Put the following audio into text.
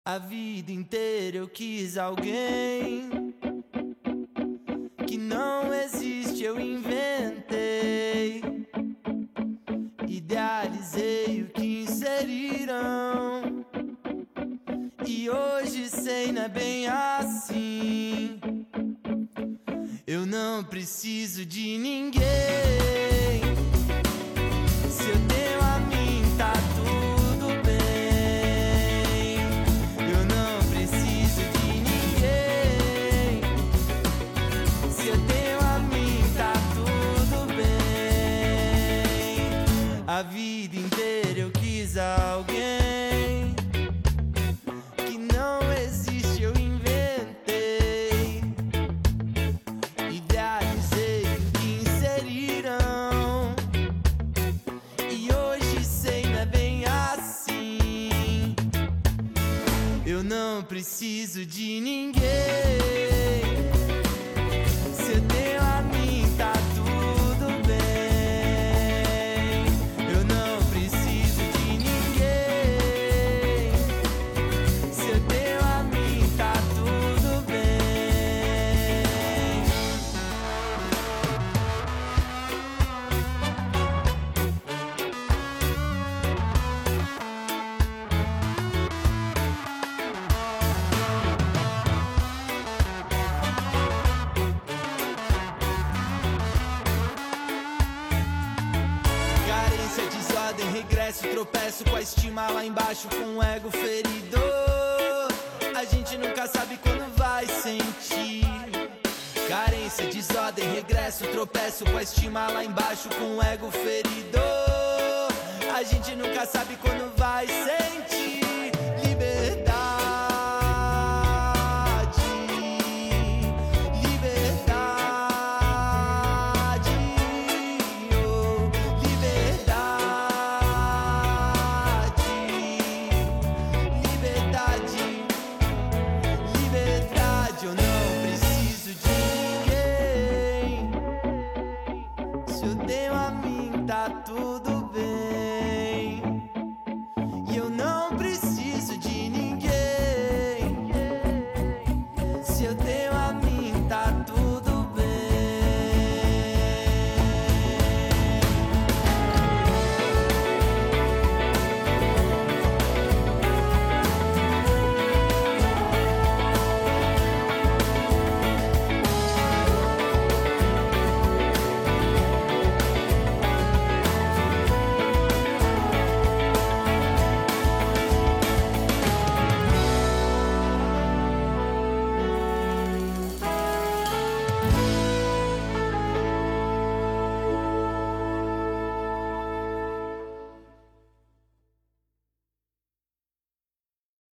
A vida inteira eu quis alguém que não existe, eu inventei. Idealizei o que inseriram e hoje sei não é bem assim. Eu não preciso de ninguém. Se eu tenho a mim tá tudo bem. Eu não preciso de ninguém. Se eu tenho a mim tá tudo bem. A vida inteira eu quis alguém que não existe, eu inventei. Idealizei o que inseriram e hoje sei não é bem assim. Eu não preciso de ninguém. Se eu tenho a mim tá tudo bem. Eu não preciso de ninguém. Se eu tenho a mim tá tudo bem. Carência, desordem, regresso, tropeço com a estima lá embaixo, com o ego ferido. A gente nunca sabe quando vai sentir. Carência, desordem, regresso, tropeço com a estima lá embaixo, com o ego ferido. A gente nunca sabe quando vai sentir.